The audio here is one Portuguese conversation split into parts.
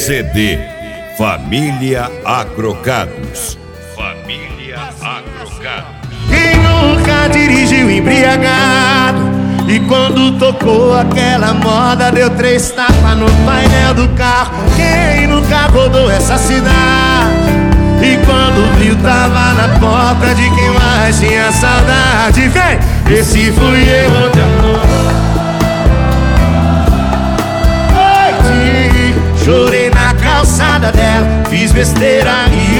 CD Família Agrocados. Família Agrocados. Quem nunca dirigiu embriagado e quando tocou aquela moda deu 3 tapas no painel do carro? Quem nunca rodou essa cidade e quando viu tava na porta de quem mais tinha saudade? Vem! Esse fui eu ontem à noite, chorei na calçada dela, fiz besteira e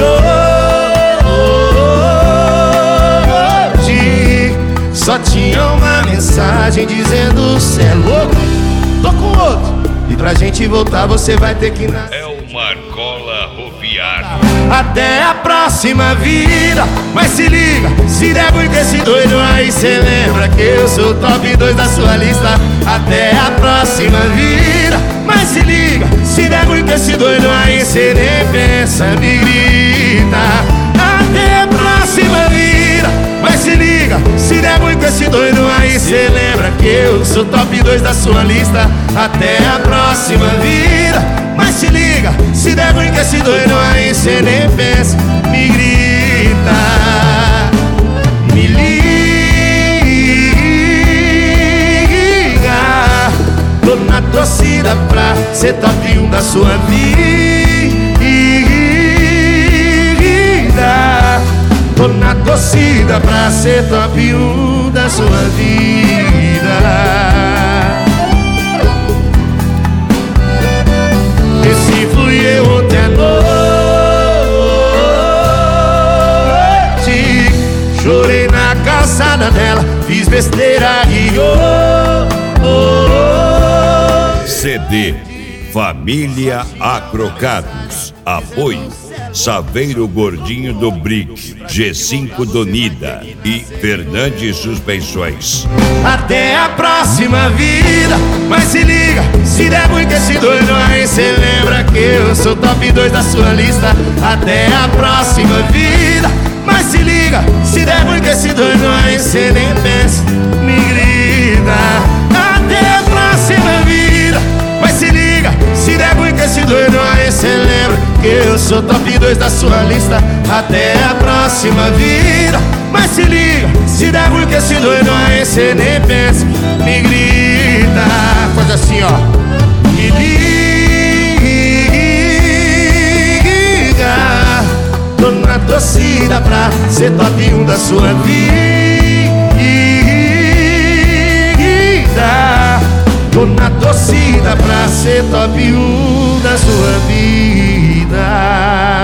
hoje só tinha uma mensagem dizendo: cê é louco, tô com outro e pra gente voltar você vai ter que nascer. É o Marcola Roviar. Até a próxima vida, mas se liga, se der ruim com esse doido aí, cê lembra que eu sou o top 2 da sua lista. Até a próxima vida, mas se liga, se der ruim com esse doido aí, cê nem pensa, me grita. Até a próxima vida, mas se liga, se der ruim com esse doido aí, cê lembra que eu sou o top 2 da sua lista. Até a próxima vida, mas se liga, se der ruim com esse doido aí, cê nem pensa, me grita. Me liga, tô na torcida pra ser top 1 da sua vida. Tô na torcida pra ser top 1 da sua vida. Esse fui eu ontem à noite, chorei na calçada dela, fiz besteira e CD Família Agrocados. Apoio Saveiro Gordinho do Brick, G5 do Nida e Fernandes Suspensões. Até a próxima vida, mas se liga, se der ruim com esse doido aí, cê lembra que eu sou top 2 da sua lista. Até a próxima vida, mas se liga, se der ruim com esse doido aí, cê nem pensa, me grita. Até a próxima vida, mas se liga, se der ruim com esse doido aí, cê lembra que eu sou top 2 da sua lista. Até a próxima vida, mas se liga, se der ruim com esse doido aí, cê nem pensa, me grita. Faz assim, ó. Me liga, tô na torcida pra ser top 1 da sua vida. Tô na torcida pra ser top 1 da sua vida.